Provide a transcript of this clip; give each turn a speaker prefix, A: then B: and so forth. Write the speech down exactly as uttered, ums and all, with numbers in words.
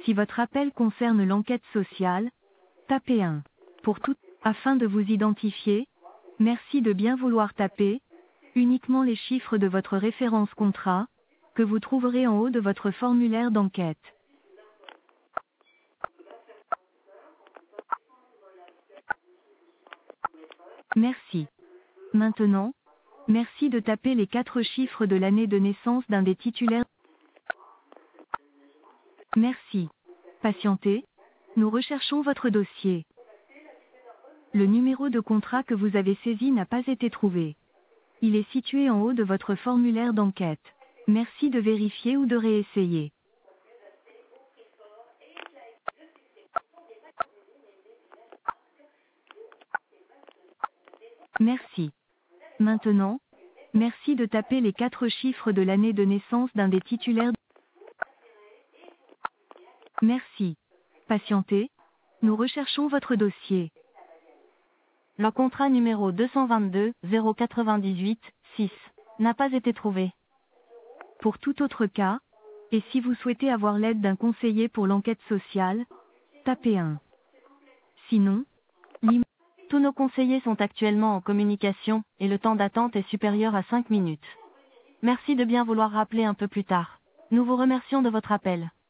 A: Si votre appel concerne l'enquête sociale, tapez un. Pour tout, afin de vous identifier, merci de bien vouloir taper uniquement les chiffres de votre référence contrat, que vous trouverez en haut de votre formulaire d'enquête. Merci. Maintenant, merci de taper les quatre chiffres de l'année de naissance d'un des titulaires. Merci. Patientez. Nous recherchons votre dossier. Le numéro de contrat que vous avez saisi n'a pas été trouvé. Il est situé en haut de votre formulaire d'enquête. Merci de vérifier ou de réessayer. Merci. Maintenant, merci de taper les quatre chiffres de l'année de naissance d'un des titulaires. Merci. Patientez. Nous recherchons votre dossier. Le contrat numéro deux cent vingt-deux zéro quatre-vingt-dix-huit six n'a pas été trouvé. Pour tout autre cas, et si vous souhaitez avoir l'aide d'un conseiller pour l'enquête sociale, tapez un. Sinon, l'im- tous nos conseillers sont actuellement en communication, et le temps d'attente est supérieur à cinq minutes. Merci de bien vouloir rappeler un peu plus tard. Nous vous remercions de votre appel.